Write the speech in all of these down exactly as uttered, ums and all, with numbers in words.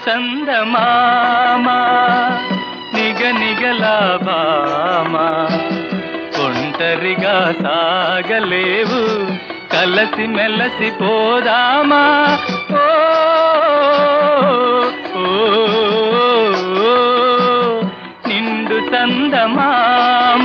చందమామ నిగనిగలాభామ ఒంటరిగా సాగలేవు కలసి మెలసి పోదామా ఓ ఓ, ఓ, నిండు చందమామ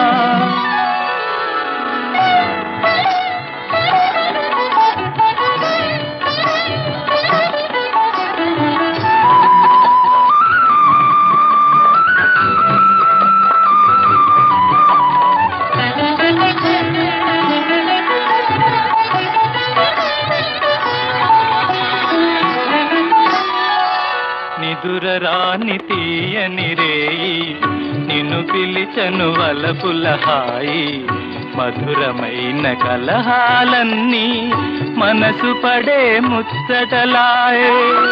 నిదురరాని తీయని రేయి నిన్ను పిలిచను వలపుల హాయి మధురమైన కలహాలన్నీ మనసు పడే ముచ్చటలాయే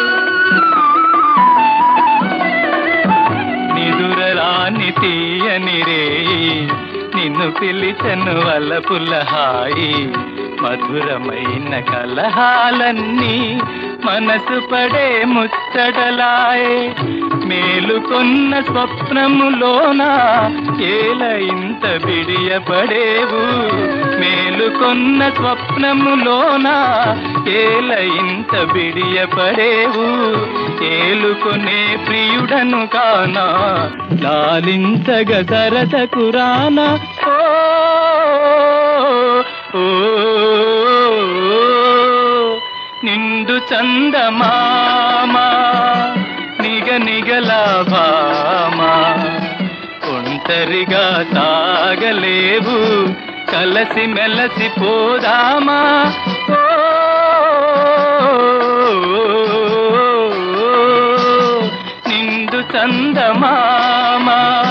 నిదురరాని తీయని రేయి నిన్ను పిలిచను వలపుల హాయి మధురమైన కలహాలన్నీ మనసు పడే ముచ్చటలాయే మేలుకొన్న స్వప్నములోన ఏల ఇంత బిడియపడేవు మేలుకొన్న స్వప్నములోన ఏల ఇంత బిడియపడేవు ఏలుకొనే ప్రియుడను కానా లాలించగ సరసకు రానా ఓ నిండు చందమామ నిగ నిగలాభామ ఒంటరిగా సాగలేవు కలసి మెలసి పోదామా ఓ నిండు చందమామ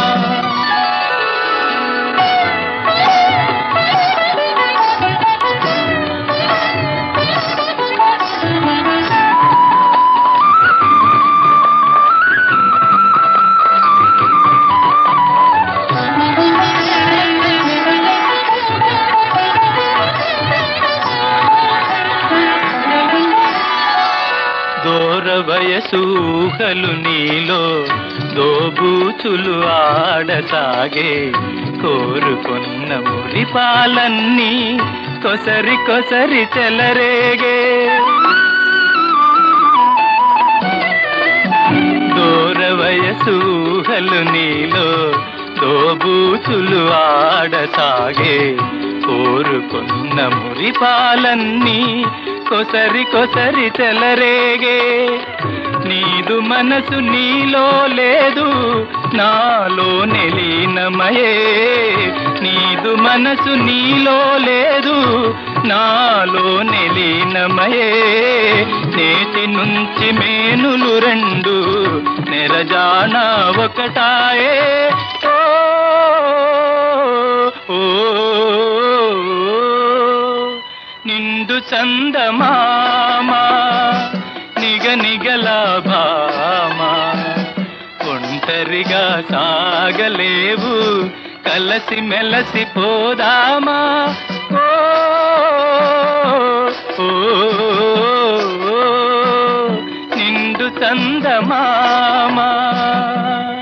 దూర వయసూహలు నీలో దోబూచులు ఆడసాగే కోరుకున్న మురిపాలన్నీ కొసరి కొసరి చెలరేగే దూర వయసూహలు నీలో దోబూచులు ఆడసాగే కోరుకున్న మురిపాలన్నీ కొసరి కొసరి చెలరేగే నీదు మనసు నీలో లేదు నాలో నెలీనమయే నీదు మనసు నీలో లేదు నాలో నెలీనమయే నేటి నుంచి మేనులు రెండు నెరజాన ఒకటాయే ఓ నిండు చందమామ నిగ నిగలాభామ ఒంటరిగా సాగలేవు కలసి మెలసి పోదామా ఓ ఓ, నిండు చందమామ